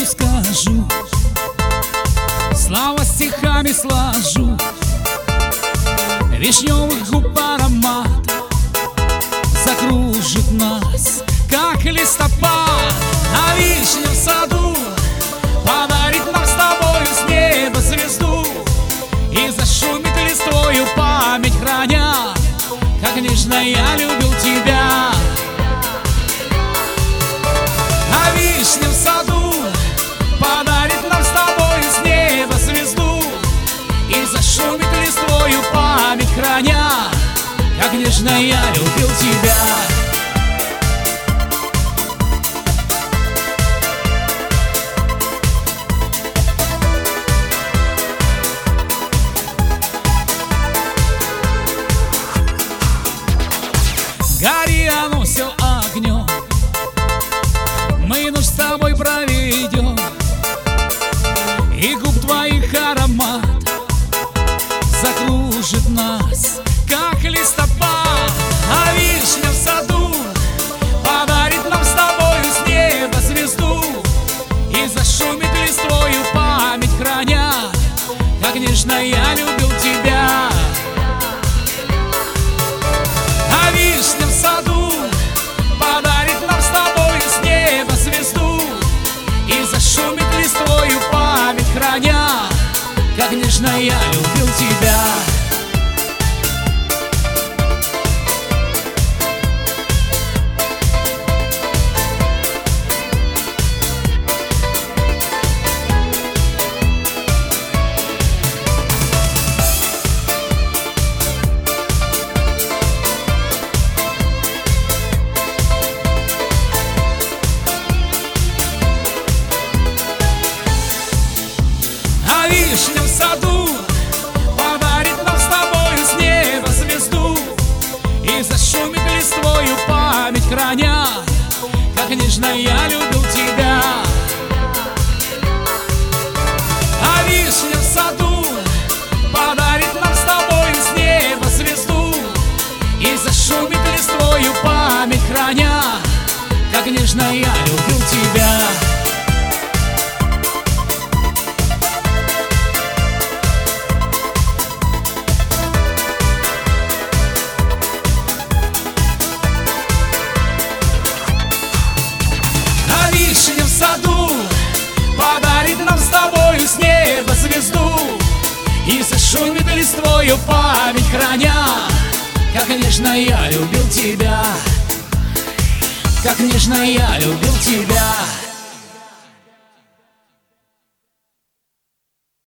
правду скажу, слова стихами сложу, вишневых губ аромат закружит нас, как листопад. А вишня в саду подарит нам с тобою с неба звезду, и зашумит листвою память храня, как нежно я любил тебя. А вишня в саду подарит нам с тобою с неба звезду, и зашумит листвою память храня, как нежно я любил тебя. Гори оно все огнем, мы ночь с тобой проведем, и губ твоих аромат закружит нас, как листопад. А вишня в саду подарит нам с тобою с неба звезду, и зашумит листвою память храня, как нежно я любил тебя. А вишня в саду подарит нам с тобой с неба звезду, и зашумит листвою память храня, как нежно я любил тебя. Вишня в саду подарит нам с тобою с неба звезду, и зашумит листвою память храня, как нежно я любил тебя. А вишня в саду подарит нам с тобою с неба звезду, и зашумит листвою память храня, как нежно я любил тебя. Вишня в саду подарит нам с тобою с неба звезду, и зашумит листвою память храня, как нежно я любил тебя, как нежно я любил тебя.